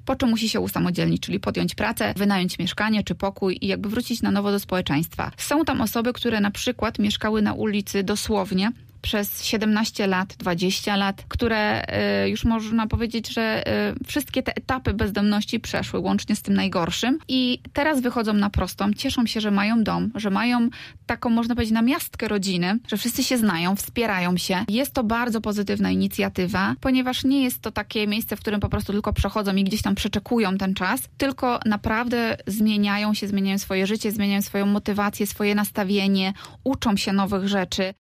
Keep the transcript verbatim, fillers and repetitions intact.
po czym musi się usamodzielnić, czyli podjąć pracę, wynająć mieszkanie czy pokój i jakby wrócić na nowo do społeczeństwa. Są tam osoby, które na przykład mieszkały na ulicy dosłownie przez siedemnaście lat, dwadzieścia lat, które y, już można powiedzieć, że y, wszystkie te etapy bezdomności przeszły, łącznie z tym najgorszym i teraz wychodzą na prostą, cieszą się, że mają dom, że mają taką, można powiedzieć, namiastkę rodziny, że wszyscy się znają, wspierają się. Jest to bardzo pozytywna inicjatywa, ponieważ nie jest to takie miejsce, w którym po prostu tylko przechodzą i gdzieś tam przeczekują ten czas, tylko naprawdę zmieniają się, zmieniają swoje życie, zmieniają swoją motywację, swoje nastawienie, uczą się nowych rzeczy.